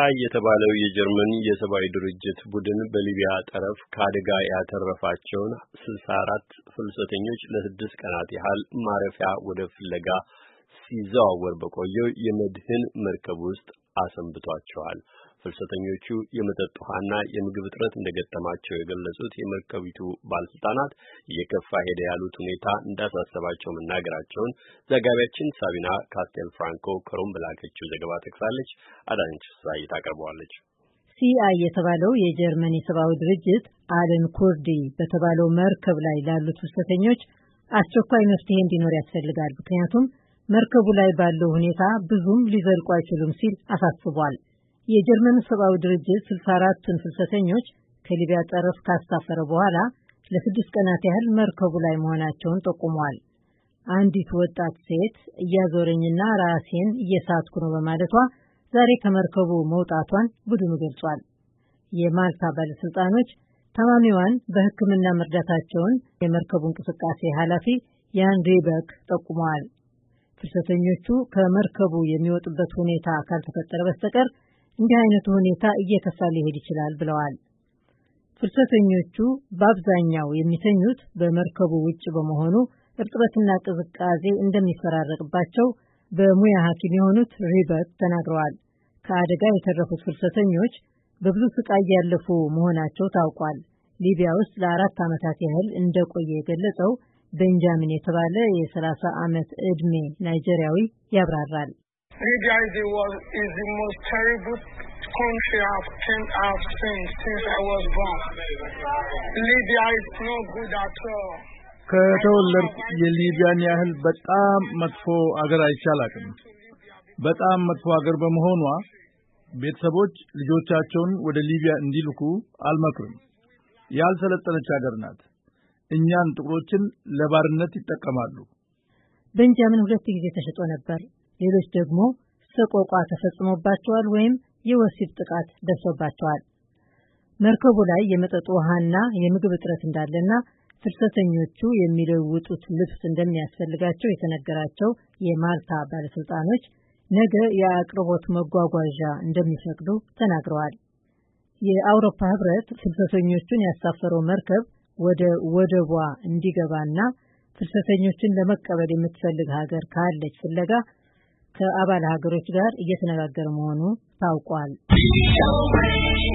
የተባለው የጀርመን የሰብአዊ ድርጅት ቡድን በሊቢያ ጠረፍ ከአደጋ ያተረፋቸውን 64 ፍልሰተኞች ለ6 ቀናት ያህል ማረፊያ ወደ ፍለጋ ሲዘዋወር በቆየው የመድህን መርከብ ውስጥ አሰንብቷቸዋል። ፍልሰተኞቹ የመጠጥ ውሃና የምግብ እጥረት እንደገጠማቸው የገለጹት የመርከቢቱ ባለስልጣናት እየከፋ ሄደ ያሉት ሁኔታ እንዳሳሰባቸው መናገራቸውን ዘጋቢያችን ሳቢና ካስቴል ፍራንኮ ከሮም በላከችው ዘገባ ጠቅሳለች። አዳነች ፍስሐዬ ታቀርበዋለች። ሲአይ የተባለው የጀርመን የሰብአዊ ድርጅት አለን ኩርዲ በተባለው መርከብ ላይ ላሉት ፍልሰተኞች አስቸኳይ መፍትሄ እንዲኖር ያስፈልጋል፣ ምክንያቱም መርከቡ ላይ ባለው ሁኔታ ብዙም ሊዘልቁ አይችሉም ሲል አሳስቧል። የጀርመን ሰብአዊ ድርጅት 64ቱን ፍልሰተኞች ከሊቢያ ጠረፍ ካሳፈረ በኋላ ለ6 ቀናት ያህል መርከቡ ላይ መሆናቸውን ጠቁሟል። አንዲት ወጣት ሴት እያዞረኝና ራሴን እየሳትኩ ነው በማለቷ ዛሬ ከመርከቡ መውጣቷን ቡድኑ ገልጿል። የማልታ ባለስልጣኖች ታማሚዋን በሕክምና መርዳታቸውን የመርከቡ እንቅስቃሴ ኃላፊ ያን ሪበክ ጠቁመዋል። ፍልሰተኞቹ ከመርከቡ የሚወጡበት ሁኔታ ካልተፈጠረ በስተቀር እንዲህ አይነቱ ሁኔታ እየከፋ ሊሄድ ይችላል ብለዋል። ፍልሰተኞቹ በአብዛኛው የሚተኙት በመርከቡ ውጭ በመሆኑ እርጥበትና ቅዝቃዜ እንደሚፈራረቅባቸው በሙያ ሐኪም የሆኑት ሪበክ ተናግረዋል። ከአደጋ የተረፉት ፍልሰተኞች በብዙ ስቃይ ያለፉ መሆናቸው ታውቋል። ሊቢያ ውስጥ ለ4 ዓመታት ያህል እንደቆየ የገለጸው ቤንጃሚን የተባለ የ30 ዓመት ዕድሜ ናይጄሪያዊ ያብራራል። Libya is the most terrible country I've seen since I was born. Libya is no good at all. ከተወለድኩ የሊቢያን ያህል በጣም መጥፎ አገር አይቻላትም። በጣም መጥፎ አገር በመሆኗ ቤተሰቦች ልጆቻቸውን ወደ ሊቢያ እንዲልኩ አልመክርም። ያልሰለጠነች አገር ናት። እኛን ጥቁሮችን ለባርነት ይጠቀማሉ። ቤንጃሚን 2 ጊዜ ተሽጦ ነበር። ሌሎች ደግሞ ሰቆቃ ተፈጽሞባቸዋል ወይም የወሲብ ጥቃት ደርሶባቸዋል። መርከቡ ላይ የመጠጥ ውሃና የምግብ እጥረት እንዳለና ፍልሰተኞቹ የሚለውጡት ልብስ እንደሚያስፈልጋቸው የተነገራቸው የማልታ ባለስልጣኖች ነገ የአቅርቦት መጓጓዣ እንደሚፈቅዱ ተናግረዋል። የአውሮፓ ህብረት ፍልሰተኞቹን ያሳፈረው መርከብ ወደ ወደቧ እንዲገባና ፍልሰተኞችን ለመቀበል የምትፈልግ ሀገር ካለች ፍለጋ ከአባል ሀገሮች ጋር እየተነጋገረ መሆኑ ታውቋል።